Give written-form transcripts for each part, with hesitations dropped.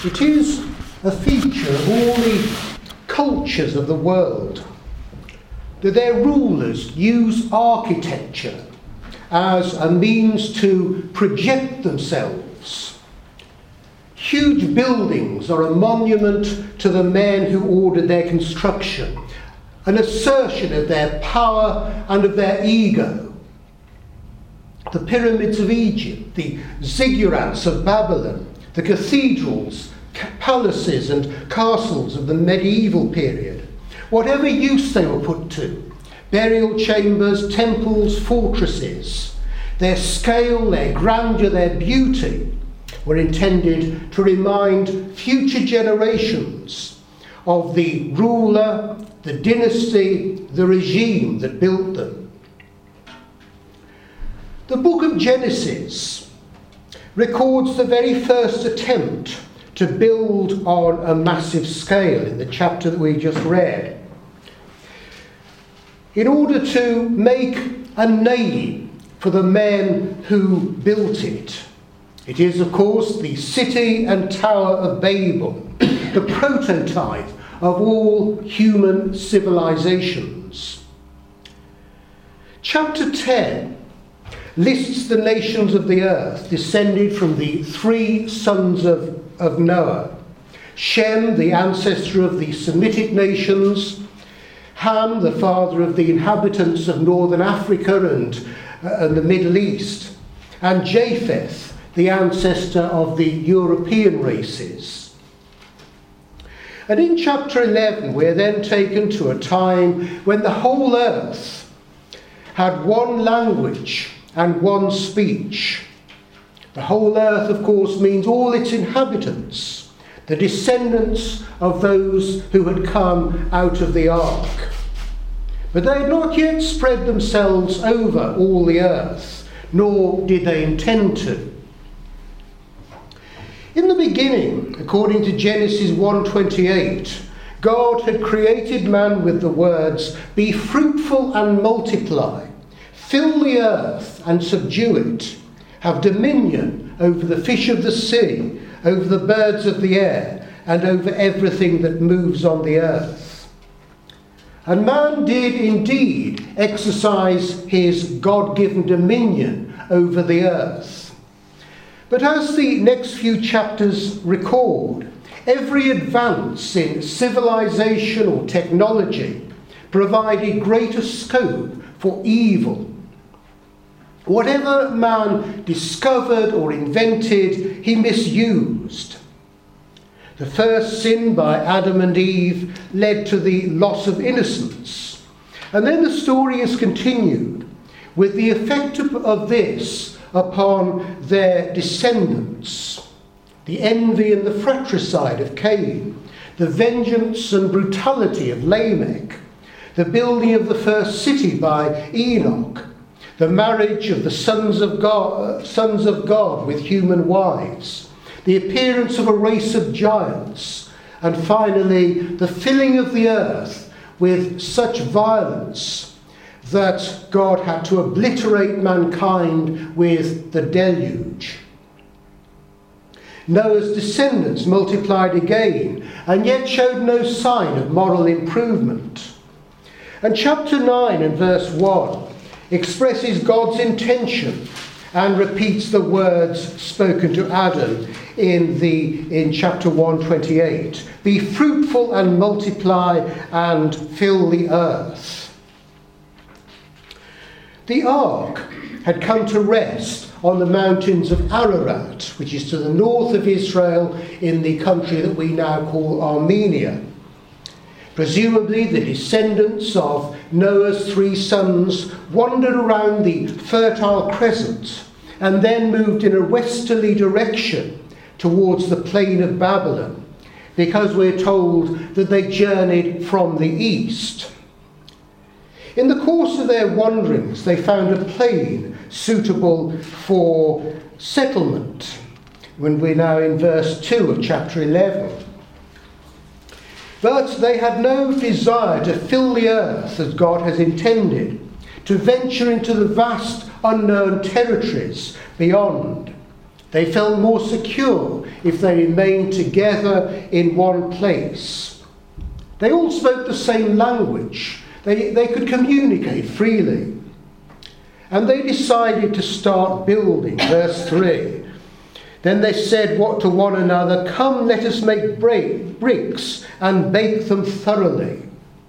It is a feature of all the cultures of the world that their rulers use architecture as a means to project themselves. Huge buildings are a monument to the men who ordered their construction, an assertion of their power and of their ego. The pyramids of Egypt, the ziggurats of Babylon, the cathedrals, palaces and castles of the medieval period, whatever use they were put to, burial chambers, temples, fortresses, their scale, their grandeur, their beauty, were intended to remind future generations of the ruler, the dynasty, the regime that built them. The book of Genesis records the very first attempt to build on a massive scale in the chapter that we just read, in order to make a name for the men who built it. It is, of course, the city and Tower of Babel, the prototype of all human civilizations. Chapter 10 lists the nations of the earth descended from the three sons of Noah: Shem, the ancestor of the Semitic nations; Ham, the father of the inhabitants of northern Africa and the Middle East; and Japheth, the ancestor of the European races. And in chapter 11, we're then taken to a time when the whole earth had one language and one speech. The whole earth, of course, means all its inhabitants, the descendants of those who had come out of the ark. But they had not yet spread themselves over all the earth, nor did they intend to. In the beginning, according to Genesis 1:28, God had created man with the words, "Be fruitful and multiply, fill the earth and subdue it, have dominion over the fish of the sea, over the birds of the air, and over everything that moves on the earth." And man did indeed exercise his God-given dominion over the earth. But as the next few chapters record, every advance in civilization or technology provided greater scope for evil. Whatever man discovered or invented, he misused. The first sin by Adam and Eve led to the loss of innocence. And then the story is continued with the effect of this upon their descendants: the envy and the fratricide of Cain, the vengeance and brutality of Lamech, the building of the first city by Enoch, the marriage of the sons of God with human wives, the appearance of a race of giants, and finally the filling of the earth with such violence that God had to obliterate mankind with the deluge. Noah's descendants multiplied again, and yet showed no sign of moral improvement. And chapter 9 and verse 1 expresses God's intention and repeats the words spoken to Adam in chapter 1:28. "Be fruitful and multiply and fill the earth." The ark had come to rest on the mountains of Ararat, which is to the north of Israel in the country that we now call Armenia. Presumably the descendants of Noah's three sons wandered around the Fertile Crescent and then moved in a westerly direction towards the plain of Babylon, because we're told that they journeyed from the east. In the course of their wanderings, they found a plain suitable for settlement, when we're now in verse 2 of chapter 11. But they had no desire to fill the earth as God has intended, to venture into the vast unknown territories beyond. They felt more secure if they remained together in one place. They all spoke the same language. They could communicate freely. And they decided to start building. Verse 3. Then they said to one another, "Come, let us make bricks and bake them thoroughly."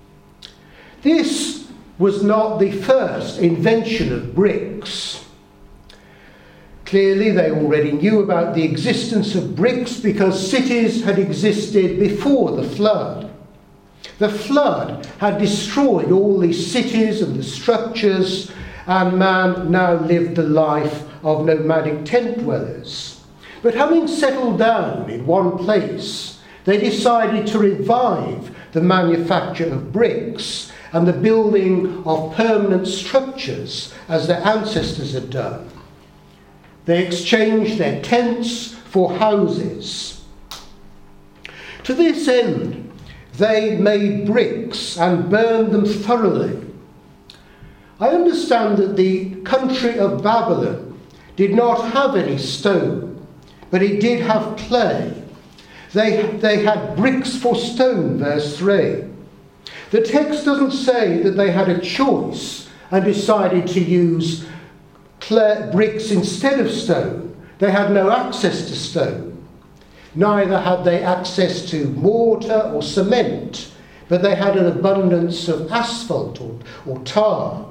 This was not the first invention of bricks. Clearly, they already knew about the existence of bricks because cities had existed before the flood. The flood had destroyed all these cities and the structures, and man now lived the life of nomadic tent dwellers. But having settled down in one place, they decided to revive the manufacture of bricks and the building of permanent structures as their ancestors had done. They exchanged their tents for houses. To this end, they made bricks and burned them thoroughly. I understand that the country of Babylon did not have any stone, but it did have clay. They had bricks for stone, verse 3. The text doesn't say that they had a choice and decided to use bricks instead of stone. They had no access to stone. Neither had they access to mortar or cement, but they had an abundance of asphalt or tar.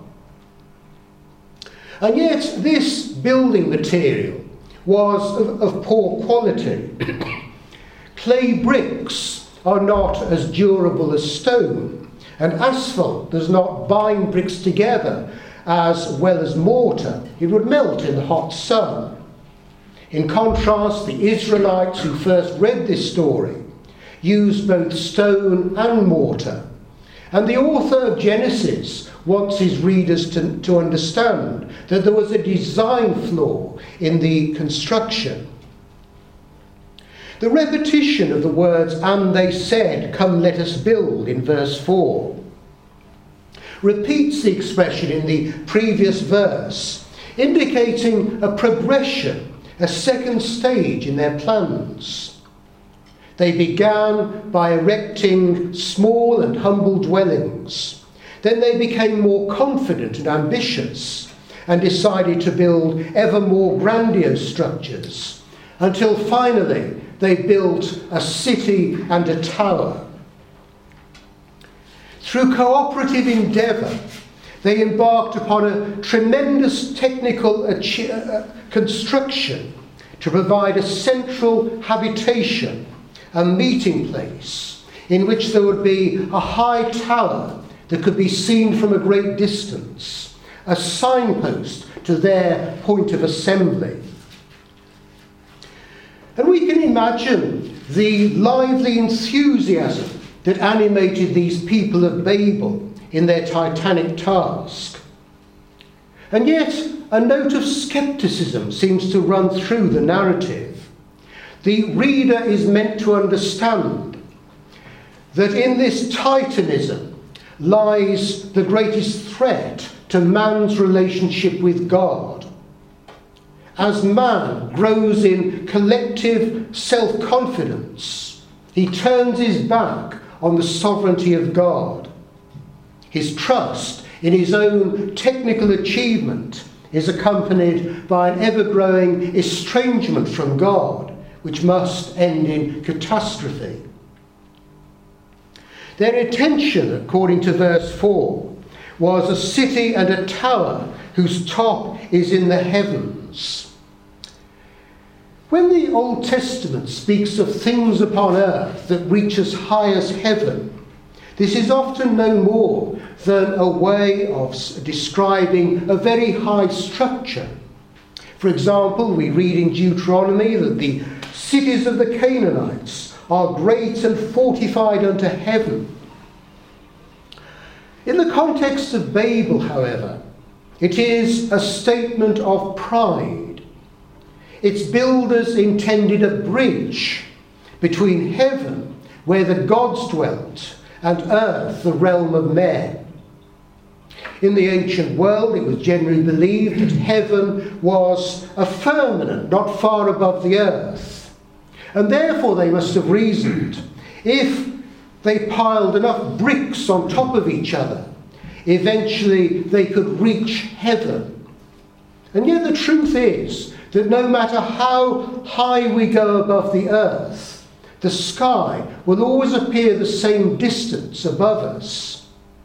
And yet this building material was of poor quality. Clay bricks are not as durable as stone, and asphalt does not bind bricks together as well as mortar. It would melt in the hot sun. In contrast, the Israelites who first read this story used both stone and mortar. And the author of Genesis wants his readers to understand that there was a design flaw in the construction. The repetition of the words, "and they said, 'Come, let us build," in verse 4, repeats the expression in the previous verse, indicating a progression, a second stage in their plans. They began by erecting small and humble dwellings. Then they became more confident and ambitious and decided to build ever more grandiose structures, until finally they built a city and a tower. Through cooperative endeavour, they embarked upon a tremendous technical construction to provide a central habitation, a meeting place, in which there would be a high tower that could be seen from a great distance, a signpost to their point of assembly. And we can imagine the lively enthusiasm that animated these people of Babel in their titanic task. And yet, a note of scepticism seems to run through the narrative. The reader is meant to understand that in this titanism lies the greatest threat to man's relationship with God. As man grows in collective self-confidence, he turns his back on the sovereignty of God. His trust in his own technical achievement is accompanied by an ever-growing estrangement from God, which must end in catastrophe. Their intention, according to verse 4, was a city and a tower whose top is in the heavens. When the Old Testament speaks of things upon earth that reach as high as heaven, this is often no more than a way of describing a very high structure. For example, we read in Deuteronomy that the cities of the Canaanites are great and fortified unto heaven. In the context of Babel, however, it is a statement of pride. Its builders intended a bridge between heaven, where the gods dwelt, and earth, the realm of men. In the ancient world, it was generally believed that heaven was a firmament not far above the earth. And therefore they must have reasoned, if they piled enough bricks on top of each other, eventually they could reach heaven. And yet the truth is that no matter how high we go above the earth, the sky will always appear the same distance above us.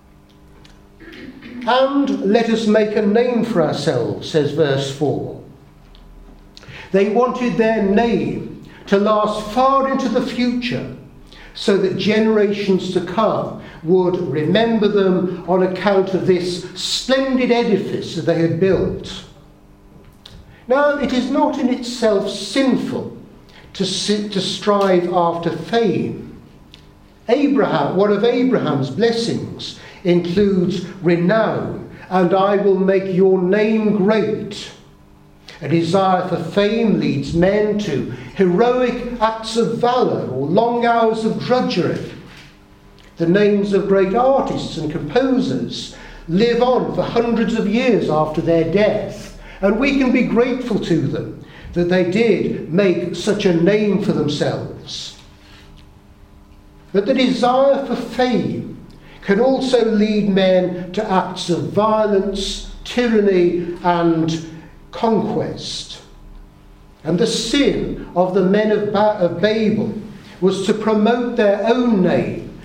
And let us make a name for ourselves, says verse 4. They wanted their name to last far into the future, so that generations to come would remember them on account of this splendid edifice that they had built. Now, it is not in itself sinful to strive after fame. One of Abraham's blessings includes renown, and I will make your name great. A desire for fame leads men to heroic acts of valour or long hours of drudgery. The names of great artists and composers live on for hundreds of years after their death, and we can be grateful to them that they did make such a name for themselves. But the desire for fame can also lead men to acts of violence, tyranny, and conquest. And the sin of the men of Babel was to promote their own name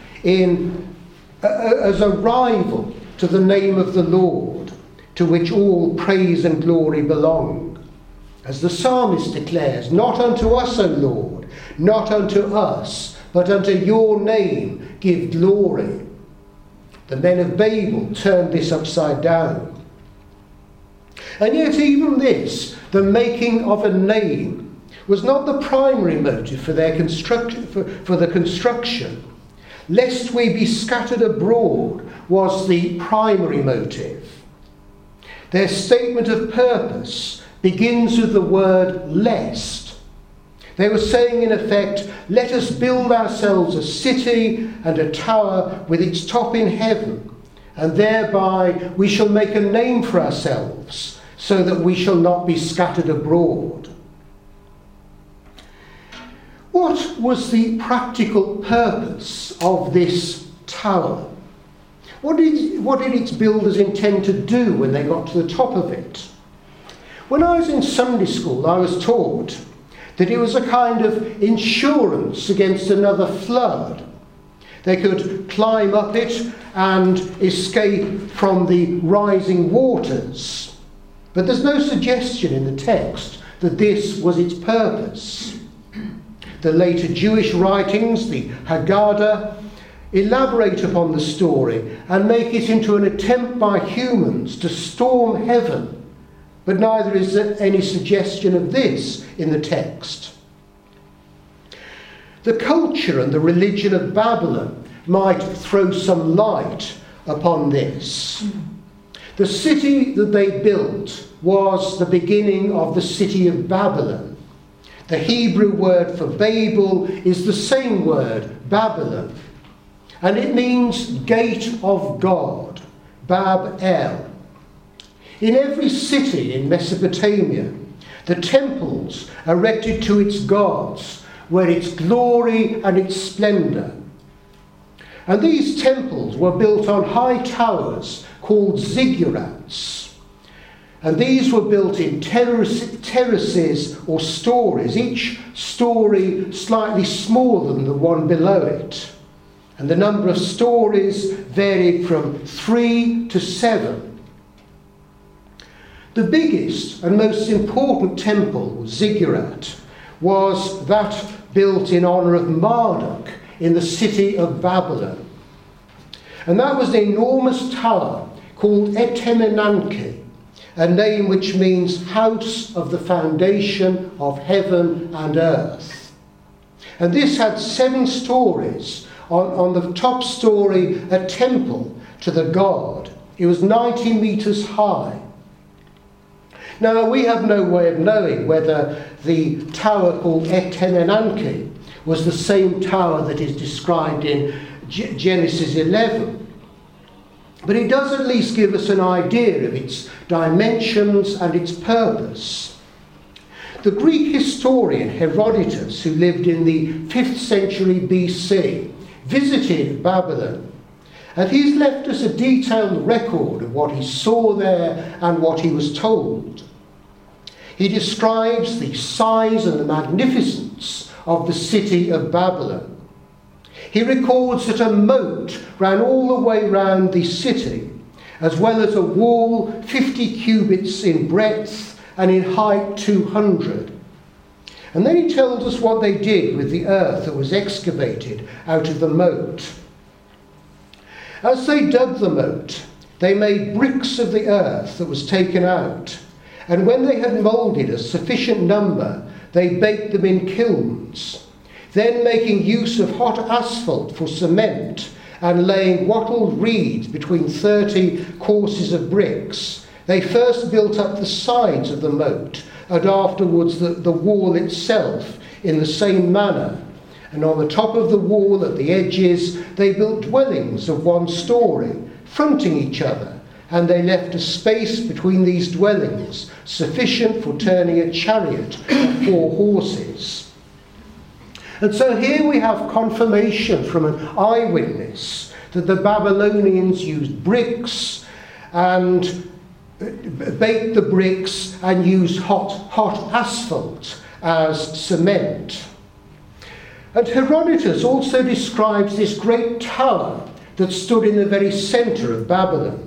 as a rival to the name of the Lord, to which all praise and glory belong. As the psalmist declares, not unto us, O Lord, not unto us, but unto your name give glory. The men of Babel turned this upside down. And yet even this, the making of a name, was not the primary motive for their for the construction. Lest we be scattered abroad was the primary motive. Their statement of purpose begins with the word lest. They were saying, in effect, let us build ourselves a city and a tower with its top in heaven, and thereby we shall make a name for ourselves, so that we shall not be scattered abroad. What was the practical purpose of this tower? What did its builders intend to do when they got to the top of it? When I was in Sunday school, I was taught that it was a kind of insurance against another flood. They could climb up it and escape from the rising waters. But there's no suggestion in the text that this was its purpose. The later Jewish writings, the Haggadah, elaborate upon the story and make it into an attempt by humans to storm heaven. But neither is there any suggestion of this in the text. The culture and the religion of Babylon might throw some light upon this. The city that they built was the beginning of the city of Babylon. The Hebrew word for Babel is the same word, Babylon, and it means gate of God, Bab-el. In every city in Mesopotamia, the temples erected to its gods were its glory and its splendour. And these temples were built on high towers called ziggurats. And these were built in terraces or stories, each story slightly smaller than the one below it. And the number of stories varied from 3 to 7. The biggest and most important temple, ziggurat, was that built in honour of Marduk in the city of Babylon. And that was an enormous tower called Etemenanke, a name which means house of the foundation of heaven and earth. And this had 7 stories. On the top story, a temple to the god. It was 90 metres high. Now, we have no way of knowing whether the tower called Etemenanke was the same tower that is described in Genesis 11. But it does at least give us an idea of its dimensions and its purpose. The Greek historian Herodotus, who lived in the 5th century BC, visited Babylon, and he's left us a detailed record of what he saw there and what he was told. He describes the size and the magnificence of the city of Babylon. He records that a moat ran all the way round the city, as well as a wall 50 cubits in breadth and in height 200. And then he tells us what they did with the earth that was excavated out of the moat. As they dug the moat, they made bricks of the earth that was taken out, and when they had moulded a sufficient number, they baked them in kilns. Then, making use of hot asphalt for cement and laying wattled reeds between 30 courses of bricks, they first built up the sides of the moat and afterwards the wall itself in the same manner. And on the top of the wall at the edges they built dwellings of 1 story, fronting each other, and they left a space between these dwellings sufficient for turning a chariot of 4 horses. And so here we have confirmation from an eyewitness that the Babylonians used bricks and baked the bricks and used hot asphalt as cement. And Herodotus also describes this great tower that stood in the very centre of Babylon.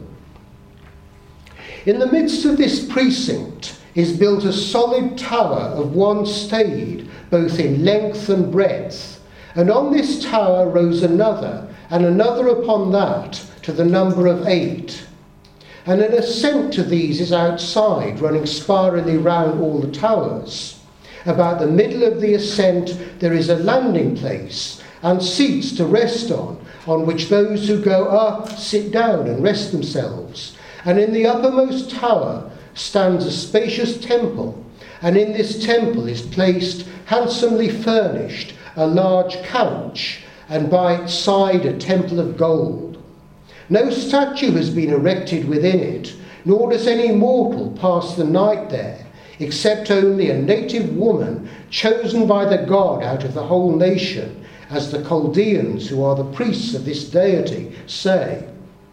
In the midst of this precinct is built a solid tower of 1 stade, both in length and breadth, and on this tower rose another, and another upon that, to the number of 8. And an ascent to these is outside, running spirally round all the towers. About the middle of the ascent there is a landing place and seats to rest on which those who go up sit down and rest themselves. And in the uppermost tower stands a spacious temple, and in this temple is placed, handsomely furnished, a large couch, and by its side a temple of gold. No statue has been erected within it, nor does any mortal pass the night there, except only a native woman chosen by the god out of the whole nation, as the Chaldeans, who are the priests of this deity, say.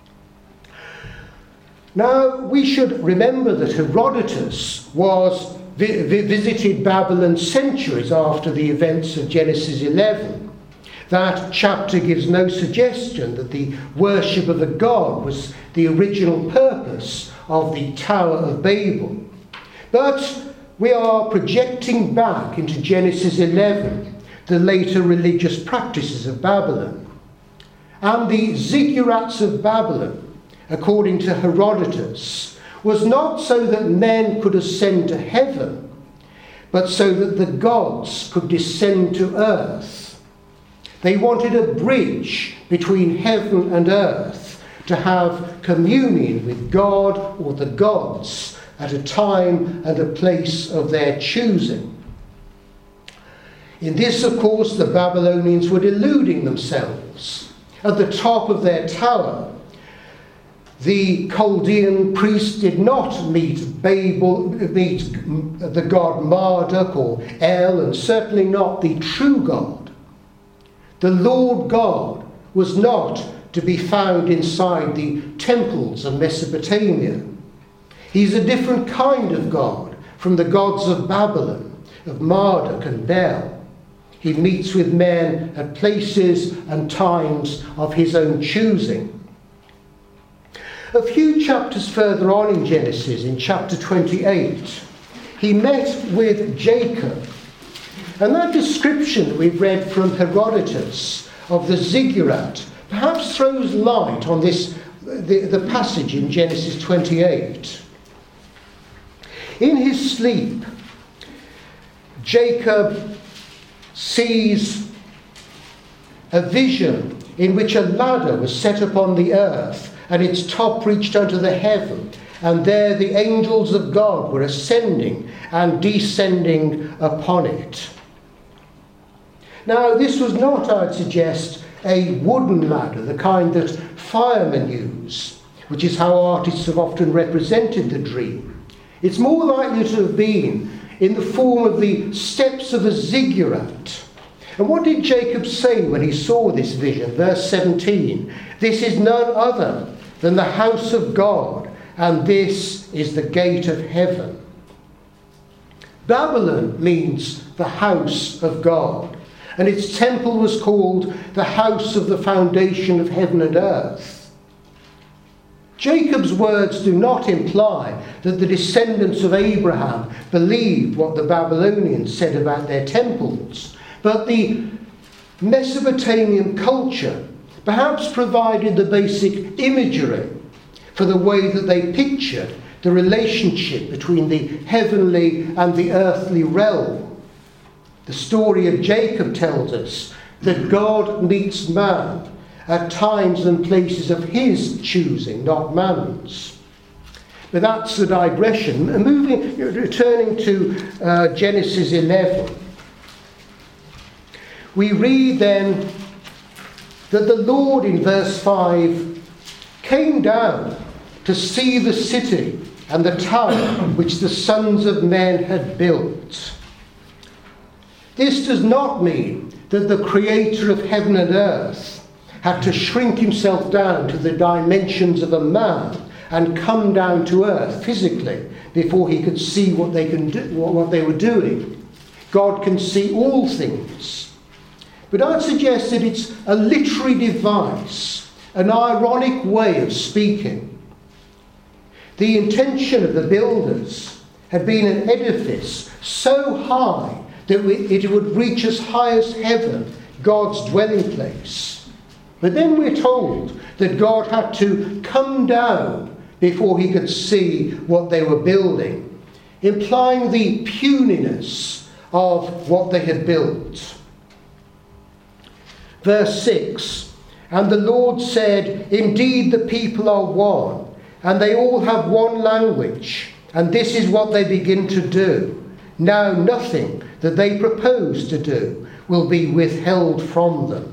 Now, we should remember that Herodotus visited Babylon centuries after the events of Genesis 11. That chapter gives no suggestion that the worship of a god was the original purpose of the Tower of Babel. But we are projecting back into Genesis 11, the later religious practices of Babylon. And the ziggurats of Babylon, according to Herodotus, was not so that men could ascend to heaven, but so that the gods could descend to earth. They wanted a bridge between heaven and earth to have communion with God or the gods at a time and a place of their choosing. In this, of course, the Babylonians were deluding themselves. At the top of their tower, the Chaldean priests did not meet the god Marduk or El, and certainly not the true God. The Lord God was not to be found inside the temples of Mesopotamia. He's a different kind of God from the gods of Babylon, of Marduk and Bel. He meets with men at places and times of his own choosing. A few chapters further on in Genesis, in chapter 28, he met with Jacob. And that description that we've read from Herodotus of the ziggurat perhaps throws light on the passage in Genesis 28. In his sleep, Jacob sees a vision in which a ladder was set upon the earth, and its top reached unto the heaven, and there the angels of God were ascending and descending upon it. Now, this was not, I'd suggest, a wooden ladder, the kind that firemen use. which is how artists have often represented the dream. It's more likely to have been in the form of the steps of a ziggurat. And what did Jacob say when he saw this vision? Verse 17, "This is none other than the house of God, and this is the gate of heaven." Babylon means the house of God, and its temple was called the house of the foundation of heaven and earth. Jacob's words do not imply that the descendants of Abraham believed what the Babylonians said about their temples, but the Mesopotamian culture perhaps provided the basic imagery for the way that they pictured the relationship between the heavenly and the earthly realm. The story of Jacob tells us that God meets man at times and places of his choosing, not man's. But that's the digression. Returning to Genesis 11, we read then that the Lord in verse 5 came down to see the city and the tower which the sons of men had built. This does not mean that the creator of heaven and earth had to shrink himself down to the dimensions of a man and come down to earth physically before he could see what they were doing. God can see all things. But I'd suggest that it's a literary device, an ironic way of speaking. The intention of the builders had been an edifice so high that it would reach as high as heaven, God's dwelling place. But then we're told that God had to come down before he could see what they were building, implying the puniness of what they had built. Verse 6, "And the Lord said, Indeed the people are one, and they all have one language, and this is what they begin to do. Now nothing that they propose to do will be withheld from them.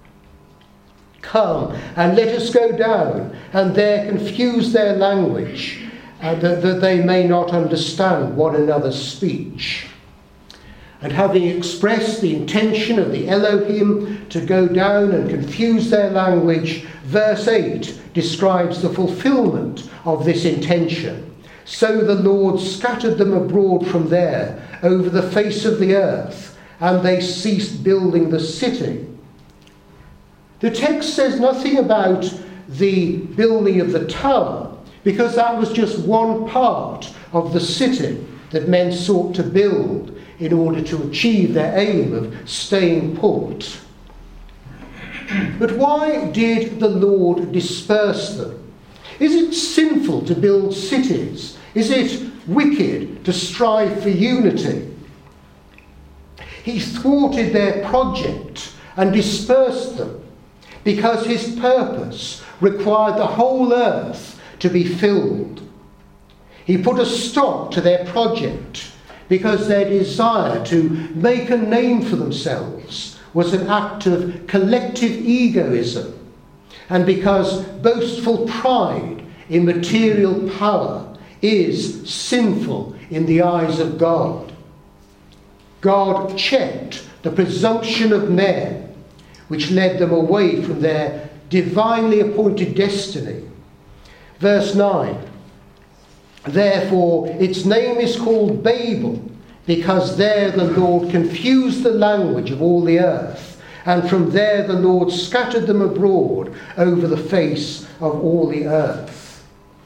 Come, and let us go down, and there confuse their language, that they may not understand one another's speech." And having expressed the intention of the Elohim to go down and confuse their language, verse 8 describes the fulfillment of this intention. "So the Lord scattered them abroad from there over the face of the earth, and they ceased building the city." The text says nothing about the building of the tower, because that was just one part of the city that men sought to build in order to achieve their aim of staying put. But why did the Lord disperse them? Is it sinful to build cities? Is it wicked to strive for unity? He thwarted their project and dispersed them because his purpose required the whole earth to be filled. He put a stop to their project because their desire to make a name for themselves was an act of collective egoism, and because boastful pride in material power is sinful in the eyes of God. God checked the presumption of men, which led them away from their divinely appointed destiny. Verse 9, "Therefore its name is called Babel, because there the Lord confused the language of all the earth, and from there the Lord scattered them abroad over the face of all the earth."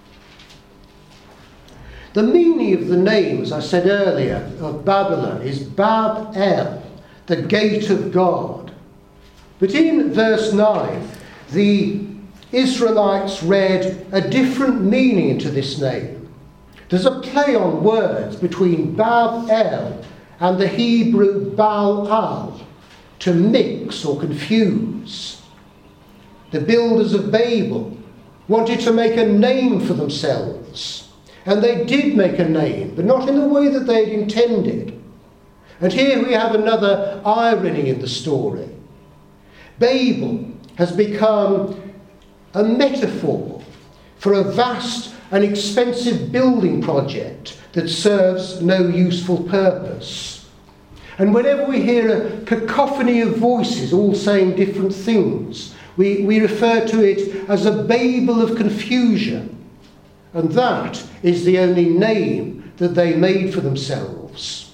The meaning of the name, as I said earlier, of Babylon is Bab-el, the gate of God. But in verse 9, the Israelites read a different meaning into this name. There's a play on words between Bab-el and the Hebrew Baal-al, to mix or confuse. The builders of Babel wanted to make a name for themselves, and they did make a name, but not in the way that they had intended. And here we have another irony in the story. Babel has become a metaphor for a vast and expensive building project that serves no useful purpose. And whenever we hear a cacophony of voices all saying different things, we refer to it as a Babel of confusion. And that is the only name that they made for themselves.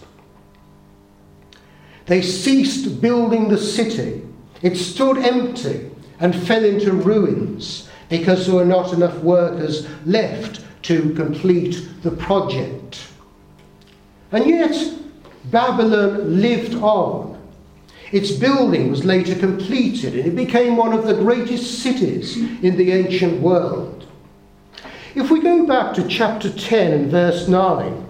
They ceased building the city. It stood empty and fell into ruins because there were not enough workers left to complete the project. And yet, Babylon lived on. Its building was later completed, and it became one of the greatest cities in the ancient world. If we go back to chapter 10 and verse 9,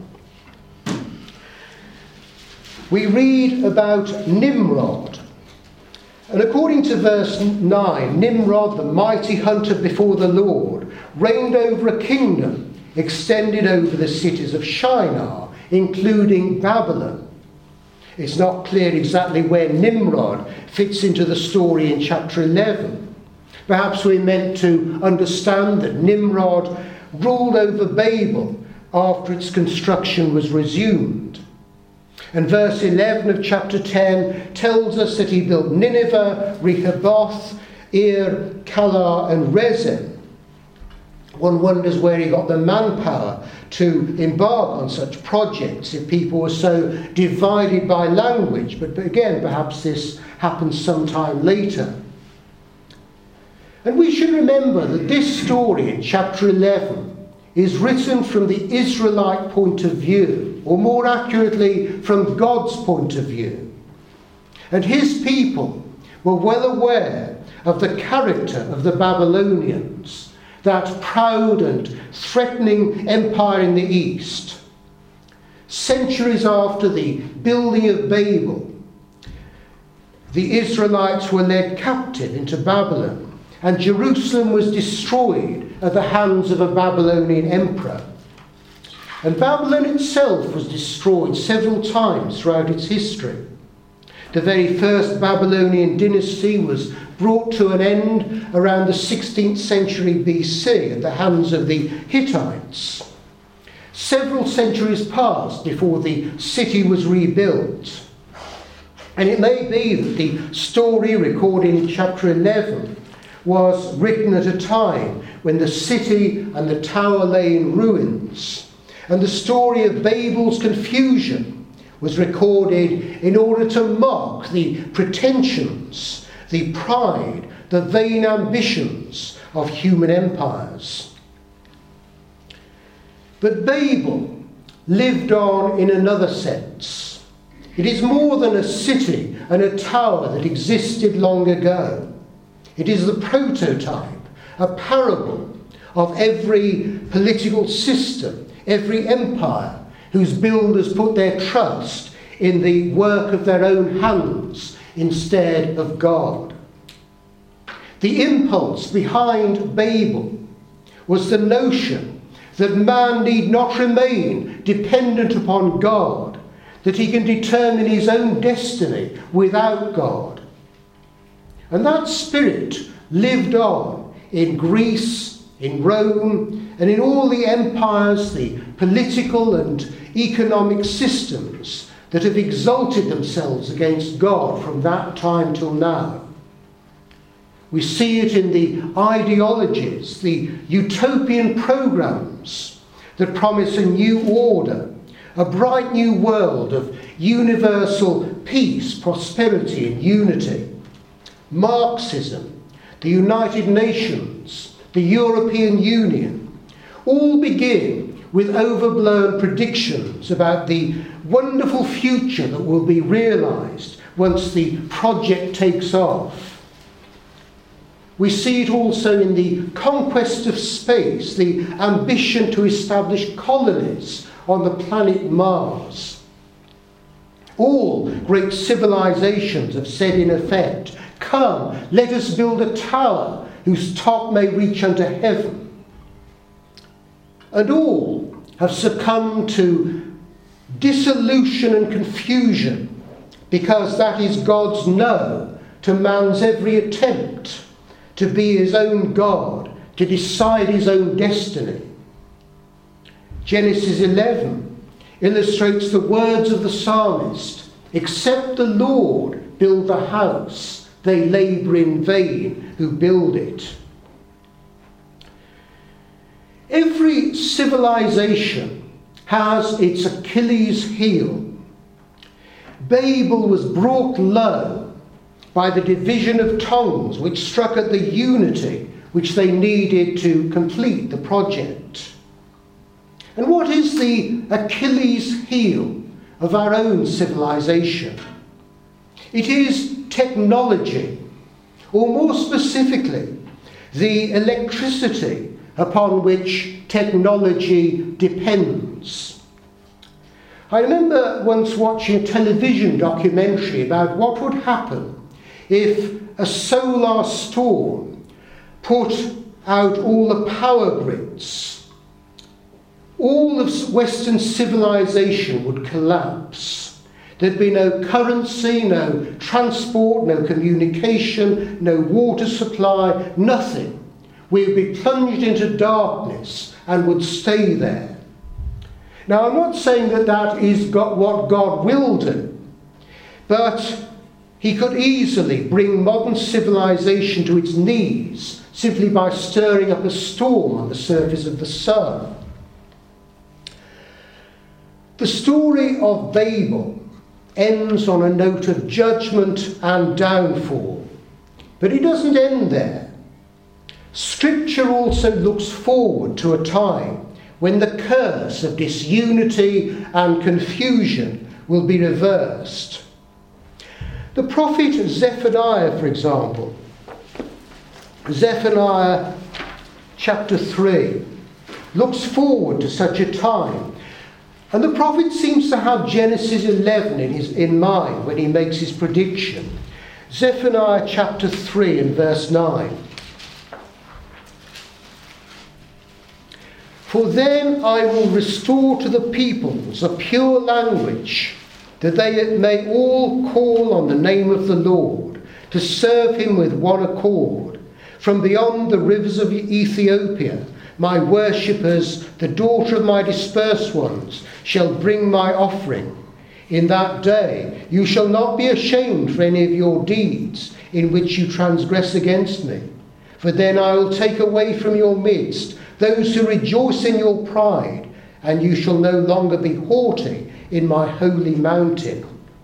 we read about Nimrod. And according to verse 9, Nimrod, the mighty hunter before the Lord, reigned over a kingdom extended over the cities of Shinar, including Babylon. It's not clear exactly where Nimrod fits into the story in chapter 11. Perhaps we're meant to understand that Nimrod ruled over Babel after its construction was resumed. And verse 11 of chapter 10 tells us that he built Nineveh, Rehoboth, Ir, Calah and Rezin. One wonders where he got the manpower to embark on such projects if people were so divided by language. But again, perhaps this happens sometime later. And we should remember that this story in chapter 11 is written from the Israelite point of view, or more accurately, from God's point of view. And his people were well aware of the character of the Babylonians, that proud and threatening empire in the east. Centuries after the building of Babel, the Israelites were led captive into Babylon, and Jerusalem was destroyed at the hands of a Babylonian emperor. And Babylon itself was destroyed several times throughout its history. The very first Babylonian dynasty was brought to an end around the 16th century BC at the hands of the Hittites. Several centuries passed before the city was rebuilt. And it may be that the story recorded in chapter 11 was written at a time when the city and the tower lay in ruins, and the story of Babel's confusion was recorded in order to mock the pretensions, the pride, the vain ambitions of human empires. But Babel lived on in another sense. It is more than a city and a tower that existed long ago. It is the prototype, a parable of every political system, every empire whose builders put their trust in the work of their own hands instead of God. The impulse behind Babel was the notion that man need not remain dependent upon God, that he can determine his own destiny without God. And that spirit lived on in Greece, in Rome, and in all the empires, the political and economic systems that have exalted themselves against God from that time till now. We see it in the ideologies, the utopian programs that promise a new order, a bright new world of universal peace, prosperity and unity. Marxism, the United Nations, the European Union, all begin with overblown predictions about the wonderful future that will be realised once the project takes off. We see it also in the conquest of space, the ambition to establish colonies on the planet Mars. All great civilizations have said in effect, "Come, let us build a tower whose top may reach unto heaven." And all have succumbed to dissolution and confusion, because that is God's no to man's every attempt to be his own God, to decide his own destiny. Genesis 11 illustrates the words of the psalmist, "Except the Lord build the house, they labour in vain who build it." Every civilization has its Achilles heel. Babel was brought low by the division of tongues which struck at the unity which they needed to complete the project. And what is the Achilles heel of our own civilization? It is technology, or more specifically, the electricity upon which technology depends. I remember once watching a television documentary about what would happen if a solar storm put out all the power grids. All of Western civilization would collapse. There'd be no currency, no transport, no communication, no water supply, nothing. We would be plunged into darkness and would stay there. Now, I'm not saying that that is what God will do, but he could easily bring modern civilization to its knees simply by stirring up a storm on the surface of the sun. The story of Babel ends on a note of judgment and downfall, but it doesn't end there. Scripture also looks forward to a time when the curse of disunity and confusion will be reversed. The prophet Zephaniah, for example, Zephaniah chapter 3, looks forward to such a time. And the prophet seems to have Genesis 11 in mind when he makes his prediction. Zephaniah chapter 3 and verse 9. "For then I will restore to the peoples a pure language, that they may all call on the name of the Lord, to serve him with one accord. From beyond the rivers of Ethiopia, my worshippers, the daughter of my dispersed ones, shall bring my offering. In that day you shall not be ashamed for any of your deeds in which you transgress against me. For then I will take away from your midst those who rejoice in your pride, and you shall no longer be haughty in my holy mountain."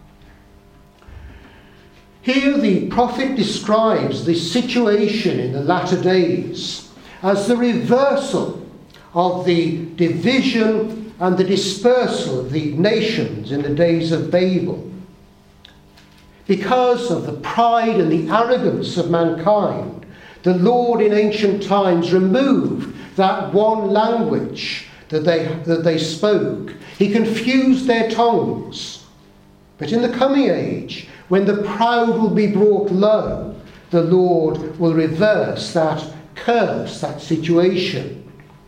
Here the prophet describes the situation in the latter days as the reversal of the division and the dispersal of the nations in the days of Babel. Because of the pride and the arrogance of mankind, the Lord in ancient times removed that one language that they spoke. He confused their tongues. But in the coming age, when the proud will be brought low, the Lord will reverse that curse, that situation.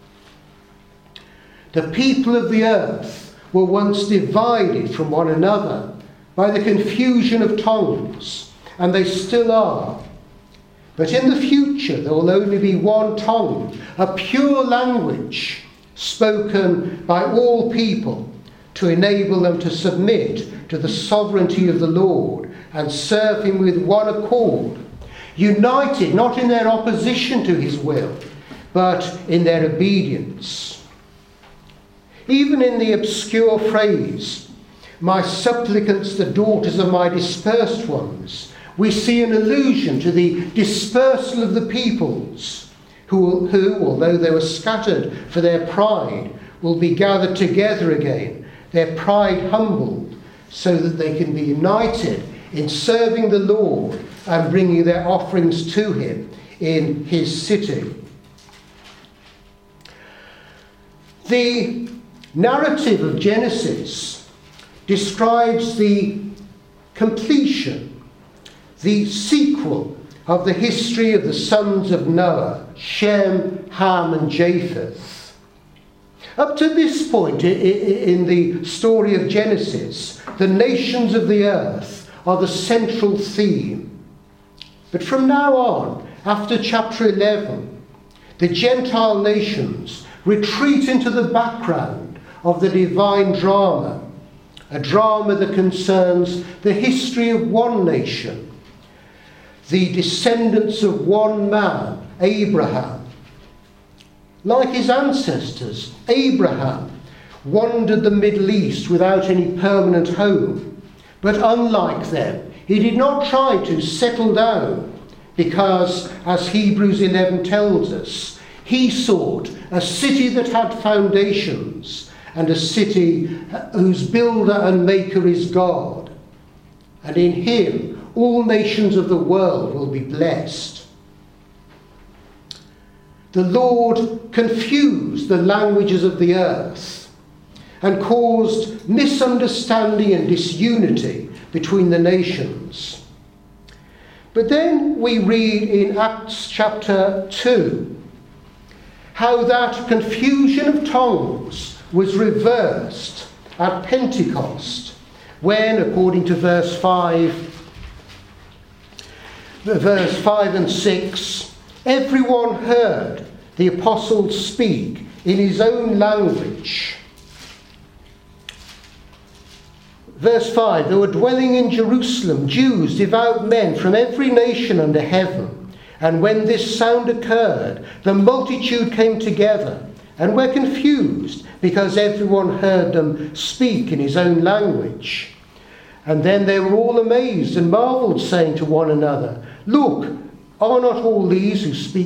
The people of the earth were once divided from one another by the confusion of tongues, and they still are. But in the future, there will only be one tongue, a pure language spoken by all people to enable them to submit to the sovereignty of the Lord and serve him with one accord, united not in their opposition to his will, but in their obedience. Even in the obscure phrase, "My supplicants, the daughters of my dispersed ones," we see an allusion to the dispersal of the peoples who, although they were scattered for their pride, will be gathered together again, their pride humbled, so that they can be united in serving the Lord and bringing their offerings to him in his city. The narrative of Genesis describes the completion, the sequel of the history of the sons of Noah, Shem, Ham, and Japheth. Up to this point in the story of Genesis, the nations of the earth are the central theme. But from now on, after chapter 11, the Gentile nations retreat into the background of the divine drama, a drama that concerns the history of one nation, the descendants of one man, Abraham. Like his ancestors, Abraham wandered the Middle East without any permanent home. But unlike them, he did not try to settle down because, as Hebrews 11 tells us, he sought a city that had foundations and a city whose builder and maker is God. And in him, all nations of the world will be blessed. The Lord confused the languages of the earth and caused misunderstanding and disunity between the nations. But then we read in Acts chapter 2 how that confusion of tongues was reversed at Pentecost, when, according to verse 5 and 6, everyone heard the apostles speak in his own language. Verse 5, there were dwelling in Jerusalem Jews, devout men from every nation under heaven. And when this sound occurred, the multitude came together and were confused, because everyone heard them speak in his own language. And then they were all amazed and marveled, saying to one another, "Look, are not all these who speak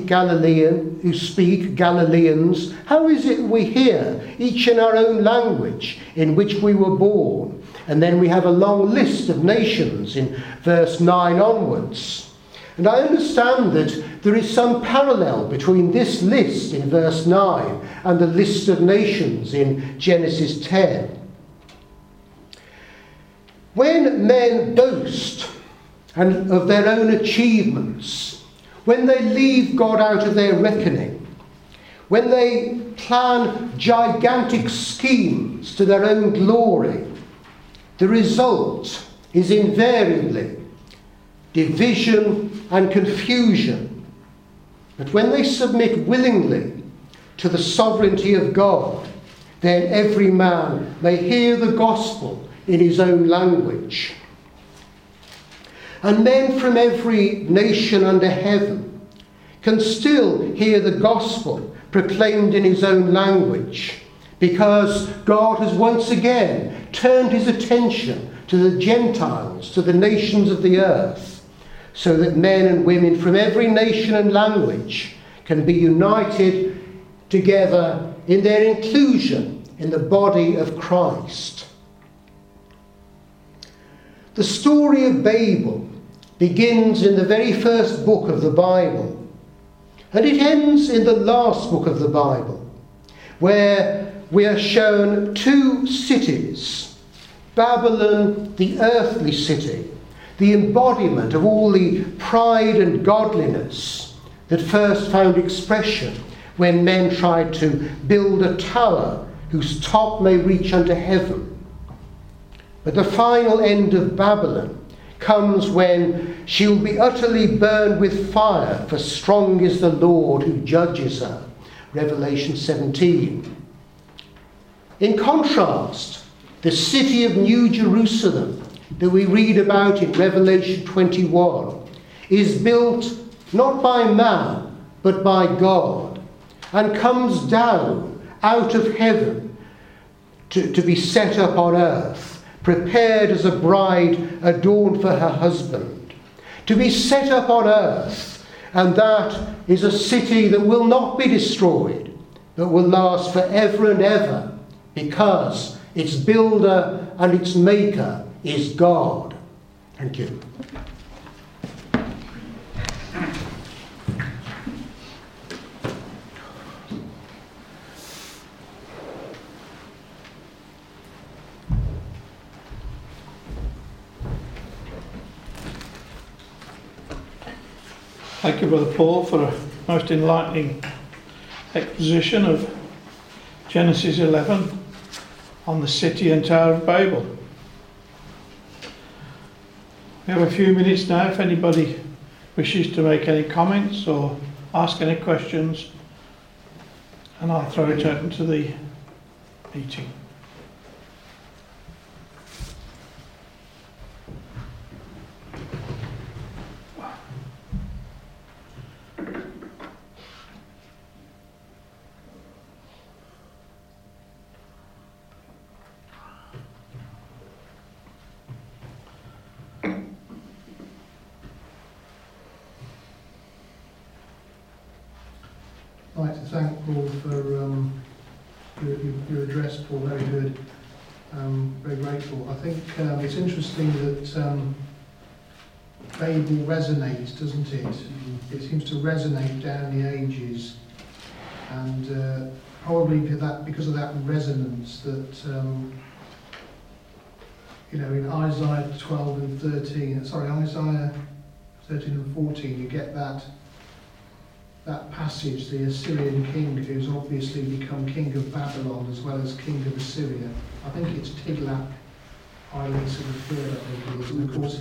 Galileans? How is it we hear, each in our own language, in which we were born?" And then we have a long list of nations in verse 9 onwards. And I understand that there is some parallel between this list in verse 9 and the list of nations in Genesis 10. When men boast and of their own achievements, when they leave God out of their reckoning, when they plan gigantic schemes to their own glory, the result is invariably division and confusion. But when they submit willingly to the sovereignty of God, then every man may hear the gospel in his own language. And men from every nation under heaven can still hear the gospel proclaimed in his own language, because God has once again turned his attention to the Gentiles, to the nations of the earth, so that men and women from every nation and language can be united together in their inclusion in the body of Christ. The story of Babel begins in the very first book of the Bible, and it ends in the last book of the Bible, where we are shown two cities: Babylon, the earthly city, the embodiment of all the pride and godliness that first found expression when men tried to build a tower whose top may reach unto heaven. But the final end of Babylon comes when she will be utterly burned with fire, for strong is the Lord who judges her. Revelation 17. In contrast, the city of New Jerusalem that we read about in Revelation 21 is built not by man but by God, and comes down out of heaven to be set up on earth, prepared as a bride adorned for her husband, to be set up on earth. And that is a city that will not be destroyed, but will last forever and ever, because its builder and its maker is God. Thank you. Thank you, Brother Paul, for a most enlightening exposition of Genesis 11 on the city and Tower of Babel. We have a few minutes now if anybody wishes to make any comments or ask any questions And I'll throw it open to the meeting. I'd like to thank Paul for your address, Paul, very good. Very grateful. I think it's interesting that Babel resonates, doesn't it? It seems to resonate down the ages, and probably because of that resonance that in Isaiah 12 and 13, Isaiah 13 and 14, you get that passage, the Assyrian king who's obviously become king of Babylon as well as king of Assyria. I think it's Tiglath-Pileser III, I think it is. And of course,